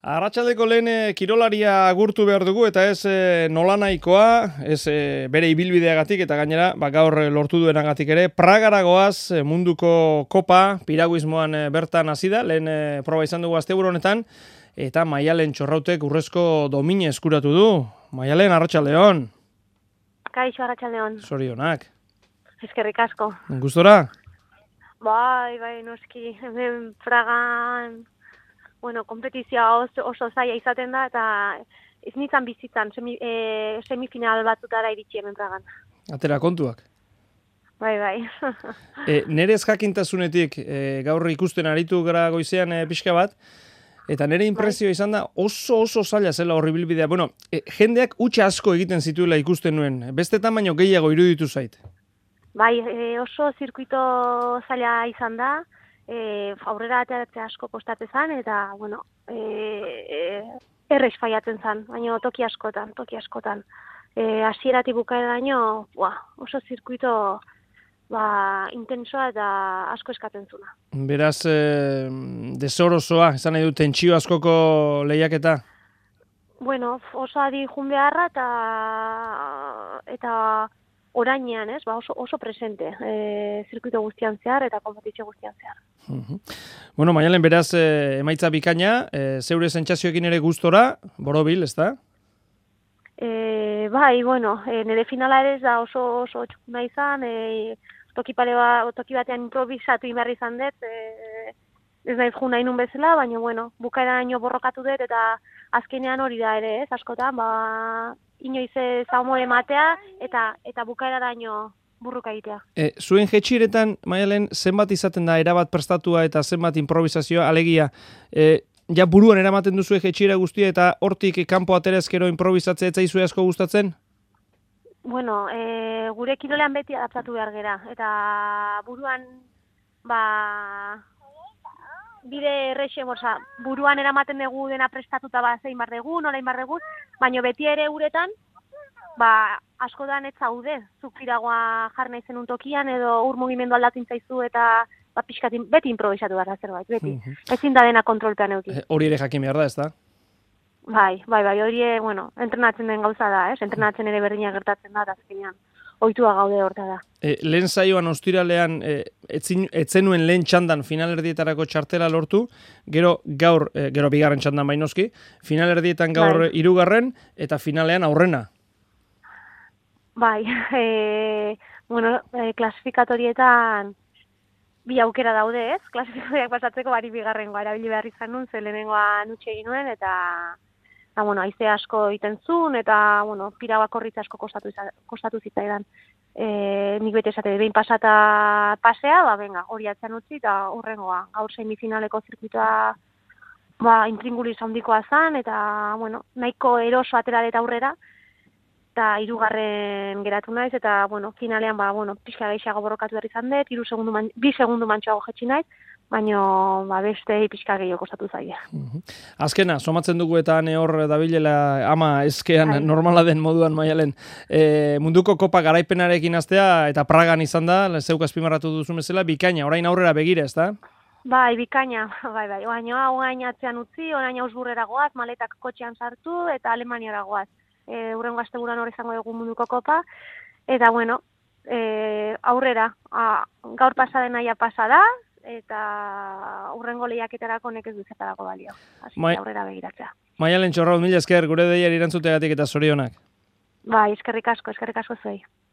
Arratsaldeko lehen kirolaria agurtu behar dugu eta ez nolanahikoa, ez bere ibilbideagatik eta gainera gaur lortu duenagatik ere. Pragara goaz munduko kopa, piraguismoan bertan hasi da, lehen proba izan dugu asteburu honetan, eta Maialen Txorrautek urrezko domine eskuratu du. Maialen, arratsaldeon. Kaixo, arratsaldeon. Zorionak. Eskerrik asko. Gustora? Bai, noski, hemen Pragan... kompetizioa oso zaila izaten da, eta ez nintzen bizitzan, semifinal batzutara iritsi hemen Pragan. Atera kontuak. Bai. Nere ez jakintasunetik gaur ikusten aritu gara goizean pixka bat, eta nere impresio izan da oso zaila zela horri bilbidea. Jendeak utxa asko egiten zituela ikusten nuen, bestetan baino gehiago iruditu zait. Bai, oso zirkuito zaila izan da, aurrera ateratzea asko kostatzen zen, eta, errez faiatzen zen, baina toki askotan. Hasieratik bukaeraino, oso zirkuito intensoa eta asko eskatzen zuna. Beraz, desorosoa, esan nahi du, tentsio askoko lehiaketa? Oso adi jun beharra eta orainean, oso presente, zirkuito guztian zehar eta kompetizio guztian zehar. Maialen, beraz, emaitza bikaina, zeure sentsazioekin ere gustora, borobil, ez da? Bai, nire finala ere ez da oso txukuna izan, toki batean improvisatu inberri izan dut, ez naiz jun nahi nun bezala, baina, bukaeraino borrokatu dut, eta azkenean hori da ere, askotan, inoiz zaumore matea, eta bukaeraraino burruka egitea. Zuen jetxiretan, Maialen, zenbat izaten da erabat prestatua eta zenbat improvisazioa, alegia, ja buruan eramaten duzu jetxira guztia eta hortik kanpo aterezkero improvisatzea ez zaizue asko gustatzen? Gure kirolean beti adaptatu behar gera, eta buruan, bide errexe, buruan eramaten dugu dena prestatuta zein bar dugu, nola inbar dugu, baina beti ere uretan, askotan ez zaude, zuk piragoa jarna izen tokian, edo ur mugimendu aldatzen zaizu, eta pixkatin, beti improvisatu gara zerbait, beti. Ezin da dena kontrolpean euki. Hori ere jakin behar da, ez da? Bai, hori, entrenatzen den gauza da, entrenatzen ere berdina gertatzen da, azkenean. Ohitua gaude horta da. Lehen saioan ostiralean etzenuen lehen txandan finalerdietarako txartela lortu, gero bigarren txandan bainoski, finalerdietan gaur 3. eta finalean aurrena. Bai, klasifikatorietan bi aukera daude, ez? Klasifikatoriak pasatzeko bari bigarrengoa erabili behar izan nun, ze lehenengoa nutxe egin nuen, eta haize asko egiten zuen, eta piragoa korritza asko kostatu zitzaidan. Nik bete esate, behin pasata pasea, hori atzean utzi, eta horrengoa, gaur semifinaleko zirkuitoa intringuliz handikoa zen, eta nahiko eroso atera dut aurrera, eta 3. geratu naiz, eta finalean pixka gehiago borrokatu behar izan dut, 2 segundu mantxoago jetxi naiz, baina beste pixka gehiago kostatu zaila. Azkena, somatzen dugu eta hor dabilela ama eskean normala den moduan, Maialen. Munduko kopa garaipenarekin hastea eta Pragan izan da, zeuk azpimarratu duzu bezala, bikaina, orain aurrera begira, ez da? Bai, bikaina, bai. Orain atzean utzi, orain Augsburgera goaz, maletak kotxean sartu eta Alemaniara goaz. Hurrengo asteburuan hor izango dugu munduko kopa, eta aurrera, gaur pasaden naia pasada, eta hurrengo lehiaketarako nekez duzetarako balio. Asi, aurrera begiratzea. Maialen Txorraut, mila esker, gure deiari erantzuteagatik eta zorionak. Bai, eskerrik asko zuei.